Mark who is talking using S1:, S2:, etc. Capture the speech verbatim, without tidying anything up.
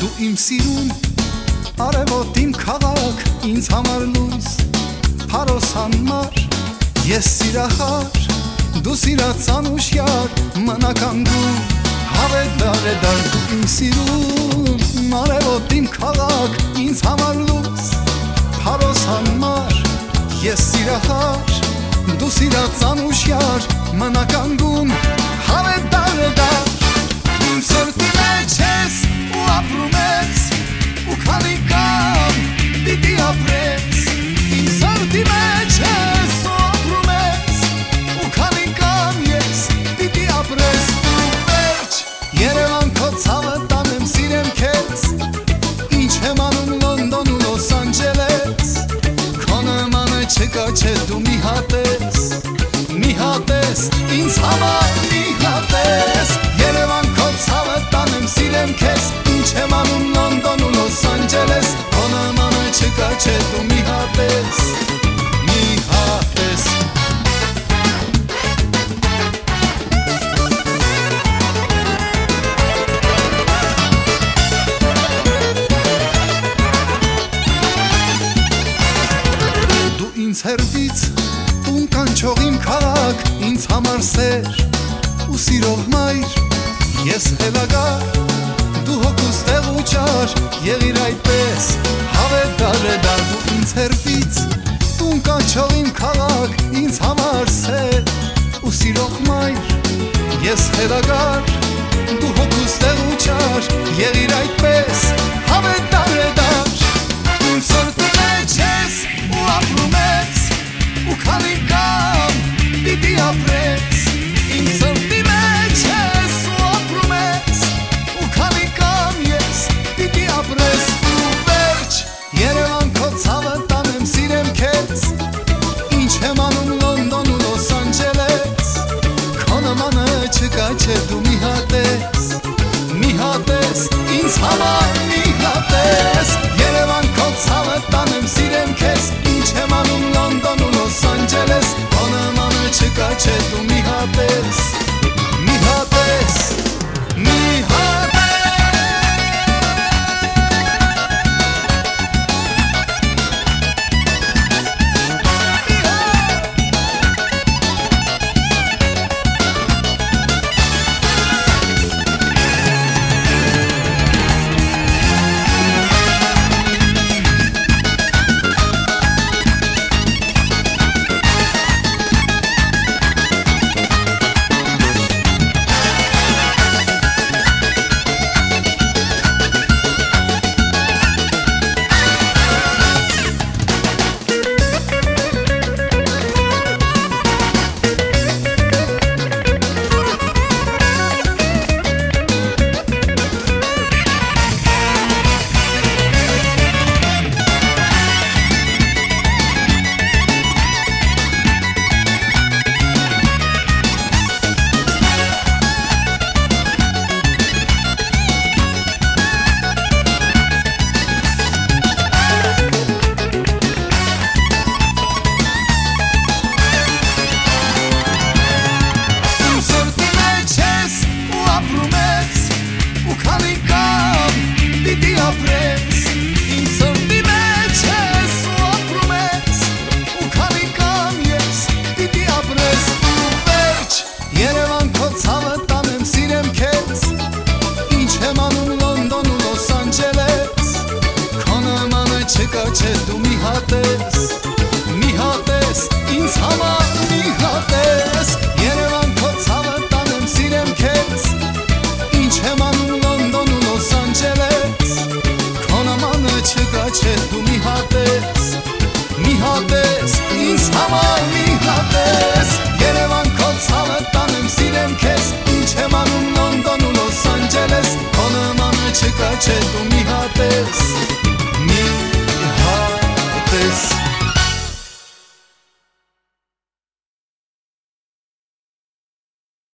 S1: Դու իմ սիրուն, արևոտ իմ քաղաք, ինձ համար լույս, փարոս անմար, ես սիրախար, դու սիրած անուշյար, մնական դու, հավեդար է դար դու իմ սիրուն, արևոտ իմ քաղաք, ինձ համար լույս, փարոս անմար, ես սիրախար, դու սիրած անուշյար, մնական դու, հավեդար է դար Իմ սրտի մեջ ես ու ապրում ես ու քանի կամ պիտի ապրես Իմ սրտի մեջ ես ու ապրում ես ու քանի կամ ես պիտի ապրես ու վերջ Երևան քո ցավը տանեմ սիրեմ քեզ Ինչ եմ անում Լոնդոն ու Լոս Անջելես Քո նմանը չկա չէ դու մի հատ ես Մի հատ ես ինձ համար մի հատ ես Երևան քո ցավը տանեմ սիրեմ քեզ Ինչ եմ անում Լոնդոն ու Լոս Անջելես Քո նմանը չկա չէ դու մի հատ ես Մի հատ ես Դու ինձ հերվից տուն կանչող իմ քաղաք Ինձ համար սեր ու սիրող մայր Ես հելագար, դու հոգուս տեղ ու ճար Եղիր այդպես, հավետար է դար Դու ինձ հերվից, տուն կանչող իմ քաղաք Ինձ համար սեր ու սիրող մայր Ես հելագար, դու հոգուս տեղ ու ճար Եղիր այդպես, հավետար է դար Իմ սրտի մեջ ես ու ապրում ես Ու քանի կամ պիտի ապրես Իմ սրտի մեջ ես ու ապրում ես Ու քանի կամ ես պիտի ապրես ու վերջ Երևան քո ցավը տանեմ սիրեմ քեզ Ինչ եմ անում Լոնդոն ու Լոս Անջելես Քո նմանը չկա չէ դու մի հատ ես Մի հատ ես ինձ համար